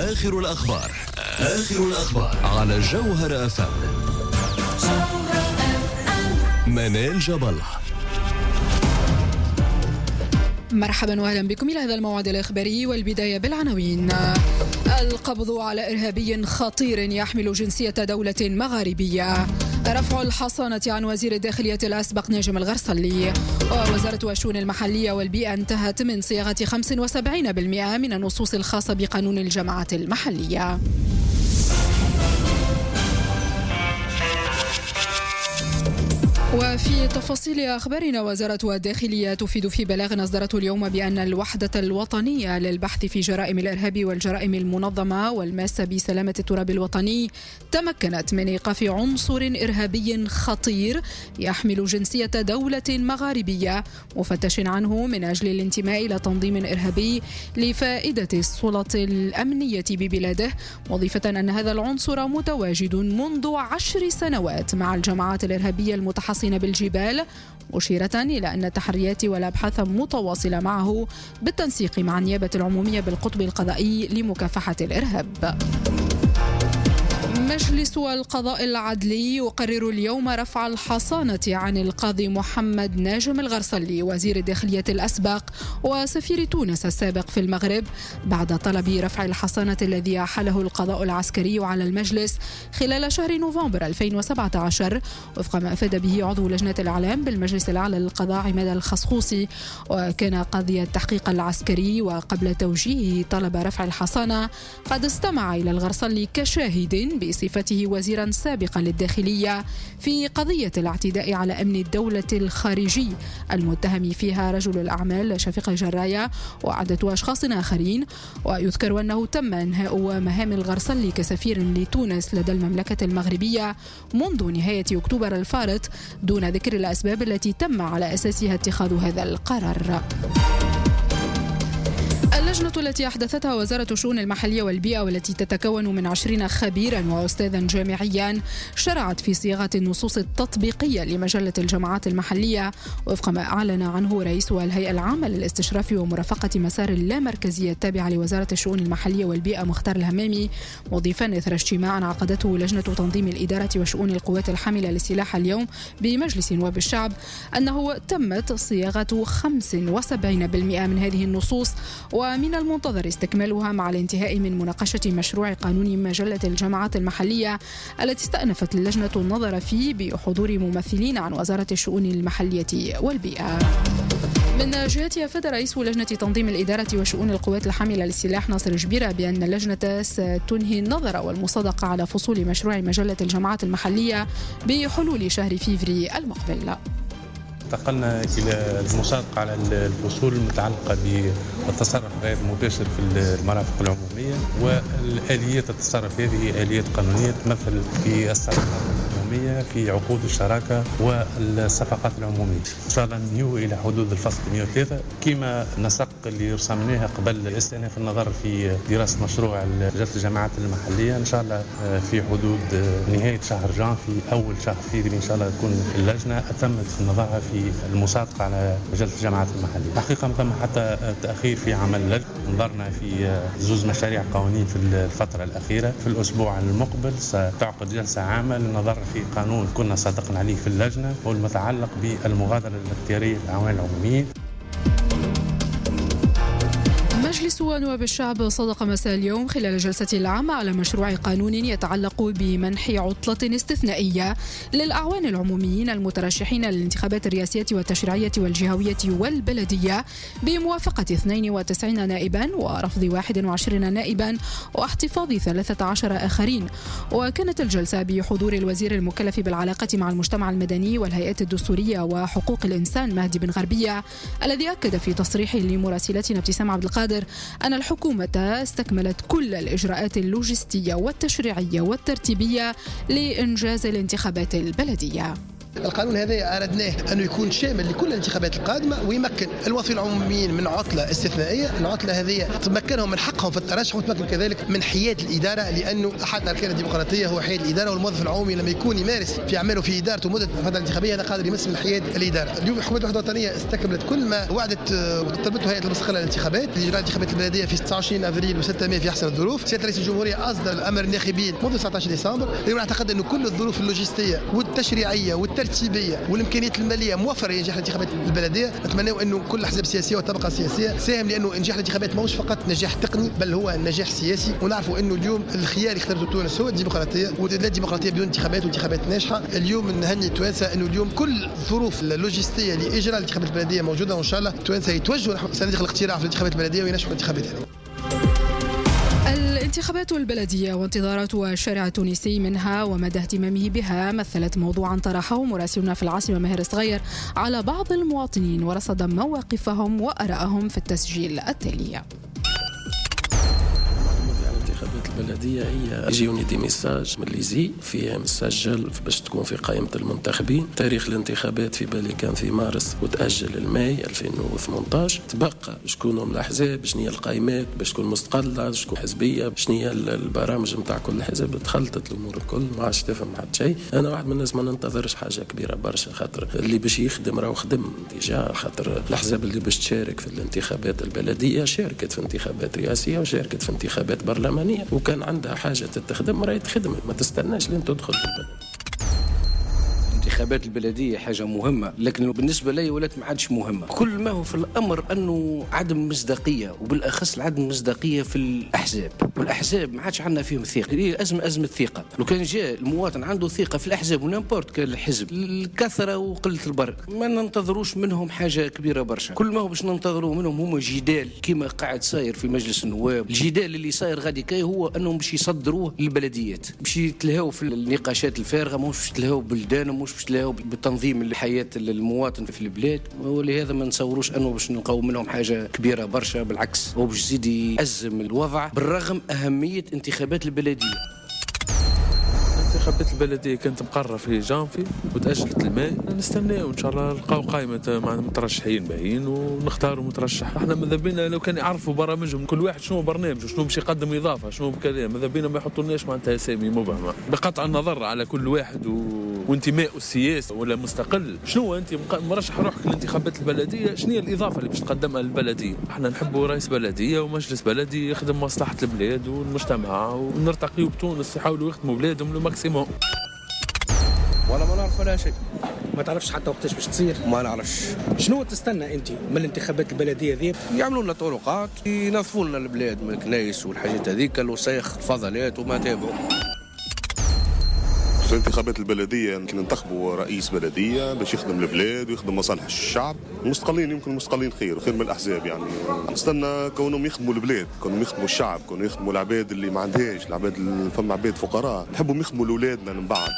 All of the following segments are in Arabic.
آخر الأخبار على جوهر FM. منال جبل. مرحبا واهلا بكم إلى هذا الموعد الإخباري، والبداية بالعناوين. القبض على إرهابي خطير يحمل جنسية دولة مغاربية. رفع الحصانة عن وزير الداخلية الأسبق ناجم الغرسلي. ووزارة الشؤون المحلية والبيئة انتهت من صياغة 75% من النصوص الخاصة بقانون الجماعات المحلية. وفي تفاصيل أخبارنا، وزارة الداخلية تفيد في بلاغ أصدرته اليوم بأن الوحدة الوطنية للبحث في جرائم الإرهاب والجرائم المنظمة والماسة بسلامة التراب الوطني تمكنت من إيقاف عنصر إرهابي خطير يحمل جنسية دولة مغاربية مفتش عنه من أجل الانتماء إلى تنظيم إرهابي لفائدة السلطة الأمنية ببلاده، مضيفة أن هذا العنصر متواجد منذ 10 سنوات مع الجماعات الإرهابية المتحصنة بالجبال، مشيرة إلى أن التحريات والأبحاث متواصلة معه بالتنسيق مع النيابة العمومية بالقطب القضائي لمكافحة الإرهاب. مجلس القضاء العدلي يقرر اليوم رفع الحصانة عن القاضي محمد ناجم الغرسلي وزير الداخلية الأسبق وسفير تونس السابق في المغرب بعد طلب رفع الحصانة الذي أحاله القضاء العسكري على المجلس خلال شهر نوفمبر 2017 وفق ما أفاد به عضو لجنة الإعلام بالمجلس الأعلى للقضاء عماد الخصخوصي. وكان قاضي التحقيق العسكري وقبل توجيهه طلب رفع الحصانة قد استمع إلى الغرسلي كشاهد بصفته وزيرا سابقا للداخلية في قضية الاعتداء على أمن الدولة الخارجي المتهم فيها رجل الأعمال شفيق الجراية وعدة أشخاص آخرين. ويذكر أنه تم إنهاء مهام الغرسلي كسفير لتونس لدى المملكة المغربية منذ نهاية أكتوبر الفارط دون ذكر الأسباب التي تم على أساسها اتخاذ هذا القرار. اللجنة التي أحدثتها وزارة الشؤون المحلية والبيئة والتي تتكون من 20 خبيرا وأستاذا جامعيا شرعت في صياغة النصوص التطبيقية لمجلة الجماعات المحلية وفق ما أعلن عنه رئيس الهيئة العامة للاستشراف ومرافقة مسار اللامركزية التابعة لوزارة الشؤون المحلية والبيئة مختار الهمامي، مضيفا إثر اجتماع عقدته لجنة تنظيم الإدارة وشؤون القوات الحاملة للسلاح اليوم بمجلس نواب الشعب أنه تمت صياغة 75% من هذه النصوص، ومن المنتظر استكمالها مع الانتهاء من مناقشة مشروع قانون مجلة الجماعات المحلية التي استأنفت اللجنة النظر فيه بحضور ممثلين عن وزارة الشؤون المحلية والبيئة. من جهته أفاد رئيس لجنة تنظيم الإدارة وشؤون القوات الحاملة للسلاح ناصر جبيرة بأن اللجنة ستنهي النظر والمصادقة على فصول مشروع مجلة الجماعات المحلية بحلول شهر فيفري المقبل. انتقلنا إلى المصادقة على الفصول المتعلقة بالتصرف غير المباشر في المرافق العمومية، والآليات التصرف هذه آليات قانونية تمثل في الصفقات العمومية في عقود الشراكة والصفقات العمومية. إن شاء الله ننهيو إلى حدود الفصل 103 كما نسق اللي رسمناها قبل استئناف النظر في دراسة مشروع مجلة الجماعات المحلية. إن شاء الله في حدود نهاية شهر جان في أول شهر فيفري إن شاء الله تكون اللجنة أتمت نظرها في المصادقة على مجلة الجماعات المحلية. حقيقة ما ثم حتى تأخير في عمل اللجنة، نظرنا في زوج مشاريع قوانين في الفترة الأخيرة. في الأسبوع المقبل ستعقد جلسة عامة للنظر في قانون كنا صادقنا عليه في اللجنة والمتعلق بالمغادرة الاختيارية للأعوان العموميين. مجلس نواب الشعب صادق مساء اليوم خلال جلسة العامة على مشروع قانون يتعلق بمنح عطلة استثنائية للأعوان العموميين المترشحين للانتخابات الرئاسية والتشريعية والجهوية والبلدية بموافقة 92 نائبا ورفض 21 نائبا واحتفاظ 13 آخرين. وكانت الجلسة بحضور الوزير المكلف بالعلاقة مع المجتمع المدني والهيئات الدستورية وحقوق الإنسان مهدي بن غربية، الذي أكد في تصريح لمراسلتنا ابتسام عبد القادر أن الحكومة استكملت كل الإجراءات اللوجستية والتشريعية والترتيبية لإنجاز الانتخابات البلدية. القانون هذا أردناه أنه يكون شامل لكل الانتخابات القادمة ويمكن الوظيفيين العموميين من عطلة استثنائية. العطلة هذه تمكنهم من حقهم في الترشح وتمكن كذلك من حياد الإدارة، لأنه أحد أركان الديمقراطية هو حياد الإدارة، والموظف العمومي لما يكون يمارس في أعماله في إدارته مدة الفترة الانتخابية هذا قادر يمس من حياد الإدارة. اليوم الحكومة الوحدة الوطنية استكملت كل ما وعدت طلبته هيئة المستقلة للانتخابات لإجراء انتخابات البلدية في 29 أبريل و6 ماي في أحسن الظروف. سيادة رئيس الجمهورية أصدر الأمر الناخبين منذ 19 ديسمبر. اليوم أعتقد أنه كل الظروف اللوجستية والتشريعية والترتيبية والإمكانيات المالية موفرة لنجاح الانتخابات البلدية. نتمنى أنه كل الأحزاب السياسية والطبقة السياسية ساهم، لأنه نجاح الانتخابات ماهوش فقط نجاح تقني بل هو نجاح سياسي. ونعرفوا أنه اليوم الخيار اللي اختارته تونس هو الديمقراطية، ولا الديمقراطية بدون انتخابات وانتخابات ناجحة. اليوم نهني التوانسة أنه اليوم كل الظروف اللوجستية لإجراء الانتخابات البلدية موجودة، وإن شاء الله التوانسة يتوجهوا نحو صناديق الاقتراع في الانتخابات البلدية وينجحوا الانتخابات هذه. الانتخابات البلدية وانتظارات الشارع التونسي منها ومدى اهتمامه بها مثلت موضوعا طرحه مراسلنا في العاصمة ماهر صغير على بعض المواطنين، ورصد مواقفهم وآرائهم في التسجيل التالي. البلدية هي يجيوني دي ميساج من ليزي فيها مسجل باش تكون في قائمة المنتخبين. تاريخ الانتخابات في بالي كان في مارس وتأجل الماي 2018. تبقى شكونوا من الأحزاب، شنو هي القائمات باش تكون مستقلة، شكون حزبية، شنو هي البرامج نتاع كل حزب. تخلطت الأمور الكل ما عادش تفهم حد شيء. أنا واحد من الناس ما ننتظرش حاجة كبيرة برشا، خاطر اللي باش يخدم راهو خدم ديجا، خاطر الأحزاب اللي باش تشارك في الانتخابات البلدية شاركت في انتخابات رئاسية وشاركت في انتخابات برلمانية، وكان عندها حاجة تخدم راهي تخدم، ما تستناش لين تدخل في البلد. الانتخابات البلدية حاجة مهمة، لكن بالنسبة لي ولات ما عادش مهمة. كل ما هو في الأمر أنه عدم مصداقية، وبالأخص عدم مصداقية في الأحزاب، والأحزاب ما عادش عندنا فيهم ثقة. هي أزمة ثقة. لو كان جاء المواطن عنده ثقة في الأحزاب ونامبورت كان الحزب، الكثرة وقلة البركة ما ننتظروش منهم حاجة كبيرة برشا. كل ما هو باش ننتظروا منهم هم جدال كما قاعد صاير في مجلس النواب. الجدال اللي صاير غادي كاي هو أنهم باش يصدروه للبلديات، باش يتلهوا في النقاشات الفارغة، مش باش يتلهوا بلدانهم، مش باش يتلهوا بتنظيم الحياة المواطن في البلاد. ولهذا ما نصوروش أنه باش نلقاو منهم حاجة كبيرة برشا، بالعكس هو باش يزيد يأزم الوضع بالرغم أهمية انتخابات البلدية. انتخابات البلدية كانت مقررة في جانفي وتأجلت الماء. نستناو إن شاء الله نلقاو قائمة مع مترشحين باهيين ونختاروا مترشح. احنا ماذا بينا لو كان يعرفوا برامجهم كل واحد شنو برنامجه، شنو باش يقدم إضافة، شنو بكلام. ماذا بينا ما يحطولناش معناتها أسامي مبهمة بقطع النظر على كل واحد وانتمائه السياسي ولا مستقل. شنو أنت مرشح روحك للانتخابات البلدية، شنو هي الإضافة اللي باش تقدمها للبلدية؟ احنا نحبوا رئيس بلدية ومجلس بلدي يخدم مصلحة البلاد والمجتمع، ونرتقيوا بتونس يحاولوا يخدموا بلادهم لماكسيموم. ولا ما نعرف ولا شيء. ما تعرفش حتى وقتاش باش تصير؟ ما نعرفش. شنو تستنى انت من الانتخابات البلديه ذي؟ يعملوا لنا طرقات، ينظفوا لنا البلاد من الكنايس والحاجات هذيك، الوسايخ الفضلات وما تابعوا. في الانتخابات البلديه يمكن ننتخبوا رئيس بلديه باش يخدم البلاد ويخدم مصالح الشعب. المستقلين يمكن المستقلين خير من الاحزاب. يعني نستنى كونهم يخدموا البلاد، كونهم يخدموا الشعب، كونهم يخدموا العباد اللي ما عندهاش، العباد اللي فما عباد فقراء نحبهم يخدموا لاولادنا من بعد.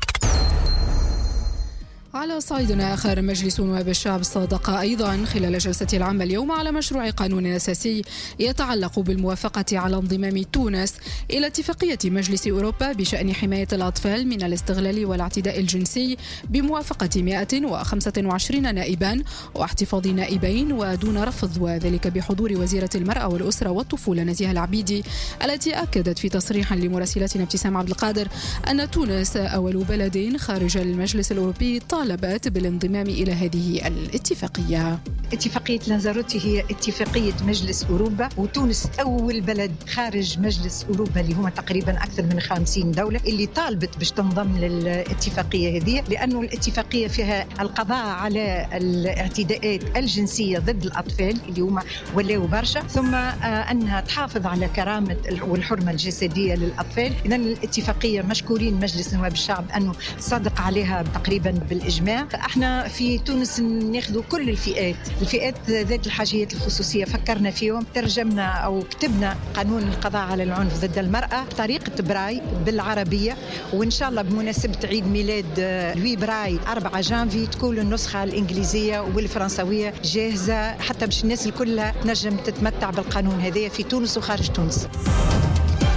على صعيد آخر، مجلس نواب الشعب صادق أيضا خلال جلسته العامة اليوم على مشروع قانون أساسي يتعلق بالموافقة على انضمام تونس إلى اتفاقية مجلس أوروبا بشأن حماية الأطفال من الاستغلال والاعتداء الجنسي بموافقة 125 نائبا واحتفاظ نائبين ودون رفض، وذلك بحضور وزيرة المرأة والأسرة والطفولة نزيهة العبيدي، التي أكدت في تصريح لمراسلتنا ابتسام عبد القادر أن تونس أول بلد خارج المجلس الأوروبي طالبت بالانضمام إلى هذه الاتفاقية. اتفاقية لانزاروتي هي اتفاقية مجلس أوروبا، وتونس أول بلد خارج مجلس أوروبا اللي هم تقريبا أكثر من 50 دولة اللي طالبت باش تنضم للاتفاقية هذه، لأنه الاتفاقية فيها القضاء على الاعتداءات الجنسية ضد الأطفال اللي هم ولاو برشا، ثم أنها تحافظ على كرامة والحرمة الجسدية للأطفال. إذن الاتفاقية مشكورين مجلس نواب الشعب أنه صادق عليها تقريبا بالإجماع. احنا في تونس ناخذوا كل الفئات ذات الحاجيات الخصوصية، فكرنا فيهم، ترجمنا أو كتبنا قانون القضاء على العنف ضد المرأة بطريقة براي بالعربية، وإن شاء الله بمناسبة عيد ميلاد لوي براي 4 جانفي تكون النسخة الإنجليزية والفرنسوية جاهزة حتى باش الناس الكلها تنجم تتمتع بالقانون هذا في تونس وخارج تونس.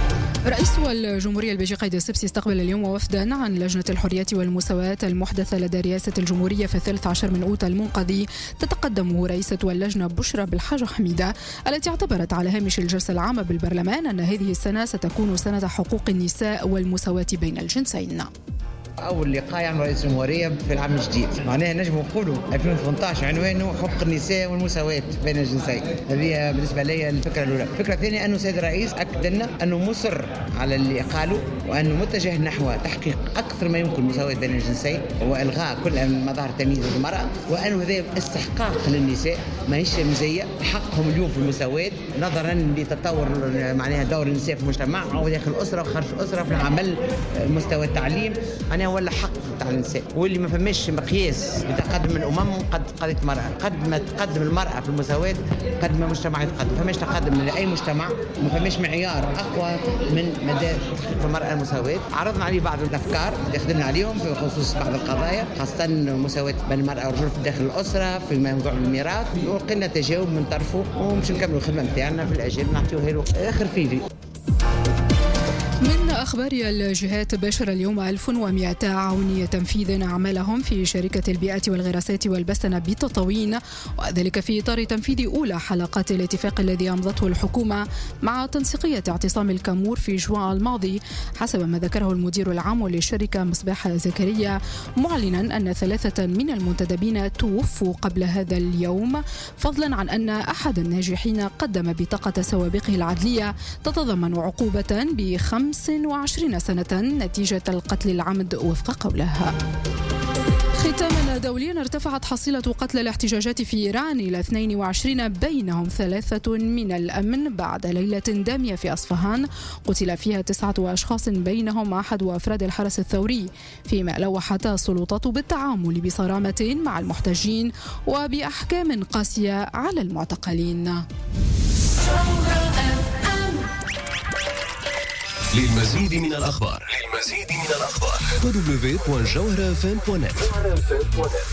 رئيس الجمهورية البيجي قايد السبسي استقبل اليوم وفدا عن لجنة الحرية والمساواة المحدثة لدى رئاسة الجمهورية في 13 من أوت المنقضي. تتقدم رئيسة اللجنة بشرى بالحاج حميدة التي اعتبرت على هامش الجلسة العامة بالبرلمان أن هذه السنة ستكون سنة حقوق النساء والمساواة بين الجنسين. أول لقاء يعمل رئيس الجمهورية في العام الجديد، معناها نجم نقولوا 2018 عنوانه حقوق النساء والمساواة بين الجنسين. هذه بالنسبة لي الفكرة الأولى. الفكرة الثانية أنه السيد الرئيس أكد لنا أنه مصر على اللي قالوا، وأنه متجه نحو تحقيق أكثر ما يمكن مساواة بين الجنسين وإلغاء كل مظاهر تمييز المرأة، وأنه هذا استحقاق للنساء ماهيش مزية، حقهم اليوم في المساواة نظرا لتطور معناها دور النساء في المجتمع أو داخل الأسرة وخارج الأسرة في العمل، مستوى التعليم، ولا حق تاع النساء. واللي ما فماش مقياس لتقدم الامم قد قضيه المراه، قد ما تقدم المراه في المساواه قد ما المجتمع يتقدم. ما فماش تقدم لاي مجتمع، ما فماش معيار اقوى من مدى تحقيق المراه المساواه. عرضنا عليه بعض الافكار اللي خدمنا عليهم في خصوص بعض القضايا، خاصه مساواه بين المراه والرجل في داخل الاسره، في موضوع الميراث، ولقينا تجاوب من طرفه، ومش نكملوا الخدمه نتاعنا في الاجل نعطيوه له اخر فيديو. من أخبار الجهات باشر اليوم 1200 عونية تنفيذ أعمالهم في شركة البيئة والغراسات والبستنة بتطاوين، وذلك في إطار تنفيذ أولى حلقات الاتفاق الذي أمضته الحكومة مع تنسيقية اعتصام الكامور في جوان الماضي، حسب ما ذكره المدير العام للشركة مصباح زكريا، معلنا أن 3 من المنتدبين توفوا قبل هذا اليوم، فضلا عن أن أحد الناجحين قدم بطاقة سوابقه العدلية تتضمن عقوبة ب25 سنة نتيجة القتل العمد وفق قولها. ختاما دوليا، ارتفعت حصيلة قتلى الاحتجاجات في إيران إلى 22، بينهم 3 من الأمن بعد ليلة دامية في أصفهان قتل فيها 9 أشخاص بينهم أحد أفراد الحرس الثوري، فيما لوحت السلطات بالتعامل بصرامة مع المحتجين وبأحكام قاسية على المعتقلين. للمزيد من الأخبار www.jawharafm.net